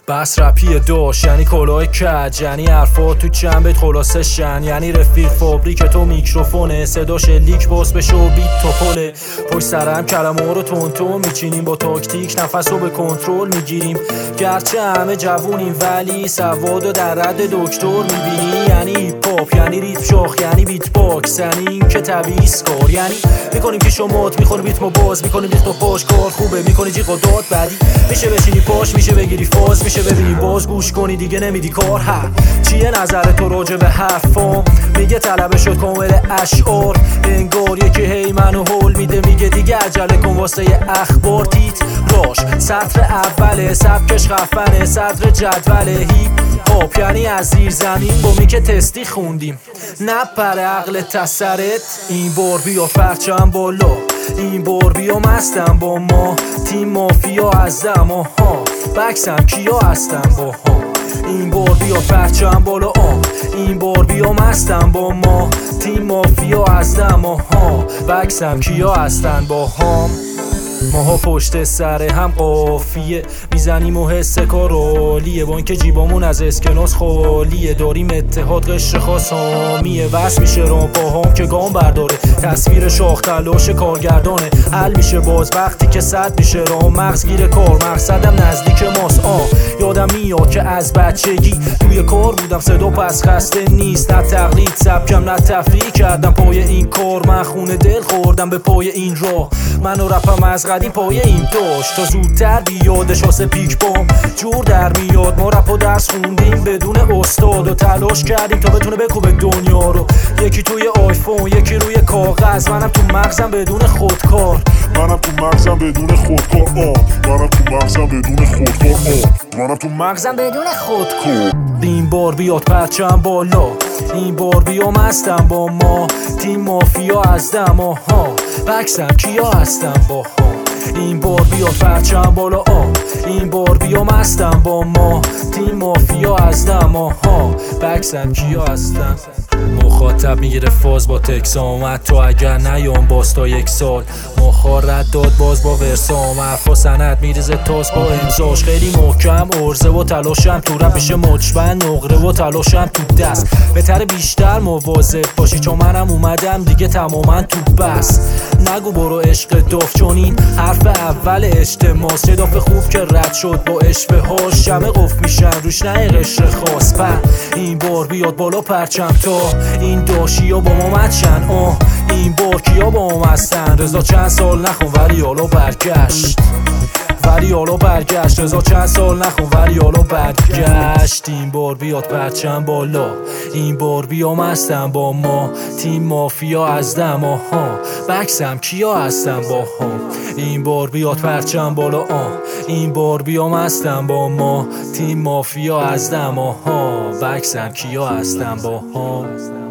بس رپی دوش یعنی کلاه کج، یعنی حرفا تو چند بیت خلاصه شن، یعنی رفیق فابریک تو میکروفونه، صداش لیک باز بشه و بیت تو پله. پشت سرم کلمه رو تون میچینیم، با تاکتیک نفس رو به کنترل میگیریم. گرچه همه جوونیم ولی سواد و در رد دکتر میبینی. یعنی هیپ هاپ، یعنی ریتم شاخ، یعنی بیت باکس، یعنی این که طبیعی سکار، یعنی میکنیم که شمات میخونه بیتمو باز میکنیم ریخت و پاش کار خوبه، میکنی جیغ و داد بعدی میشه بشینی پاش، میشه بگیری فاز، میشه ببینی باز گوش کنی دیگه نمیدی کار. چیه نظر تو راجع به حرفام؟ میگه طلبه شد کامل اشعار، انگار یکی هی منو هول میده، میگه دیگه عجله کن واسه اخبار. تیت راش سطر اوله، سبکش خفنه، صدر جدول هیپ هاپ، یعنی از زیر زمین با که تستی خوندیم. نپره عقل تسرت، این بار بیا پرچم بالا، این بار بیا مستم با ما، تیم مافیا از دماها، بکسم کیا هستن با هم. این بار بیا پرچم بالا، این بار بیا مستم با ما، تیم مافیا از دماها، بکسم کیا هستن با هم. ماها پشت سر هم قافیه میزنیم و حس کارالیه، با اینکه جیبامون از اسکناس خالیه، داریم اتحاد قشر خاص حامیه. وصل میشه رام پاهام که گام برداره، تصویر شاخ تلاش کارگردانه، حل میشه باز وقتی که صد میشه رام، مغز گیر کار مقصدم نزدیک ماست. یادم میاد که از بچگی توی کار بودم، صدا پس خسته نیست، نه تقلید سبکم نه تفریح کردم پای این کار، من خونه دل خوردم به پای این راه، من و رپم از قدیم پای این داشت تا زودتر بیادش واسه پیک بام جور در میاد. ما رپ و درس خوندیم بدون استاد و تلاش کردیم تا بتونه بکوبه دنیا رو، یکی توی آیفون یکی روی کاغذ، منم تو مغزم بدون خودکار، منم تو مغزم بدون خودکار، منم تو مغزم بدون خودکار، منم تو مغزم بدون خودکار. این بار بیاد پرچم بالا، این بار بیا مستم با ما، تیم مافیا از دماها، بکسم کیا هستن با هم. این بار بیاد پرچم بالا، این بار بیا مستم با ما، تیم مافیا از دماها، بکسم کیا هستن. مخاطب میگیره فاز با تکس آمد، تو اگر نیام باز تا یک سال مخارت داد باز با ورسام، حرفا سند میریزه تاس با امضاش، خیلی محکم ارزه و تلاشم تو رپ بشه مجبن، نقره و تلاشم تو دست، بهتره بیشتر مواظب باشی چون منم اومدم دیگه تماما تو بس. نگو برو عشق داف چون این حرف اول اجتماع، صداف خوب که رد شد با اشوه هاش، شمه قف میشن روش نه قشر خاص. این بار بیاد بالا پرچم تا این داشیا با ما مدشن، این بار کیا با ما هستن، رضا چند سال نخون ولی حالا برگشت، ولی حالا برگشت، رضا چند سال نخون ولی حالا برگشت. این بار بیاد پرچم بالا، این بار بیا مستم با ما، تیم مافیا از دماها، بکسم کیا هستن با هم. این بار بیاد پرچم بالا، این بار بیا مستم با ما، تیم مافیا از دماها، بکسم کیا هستن با هم.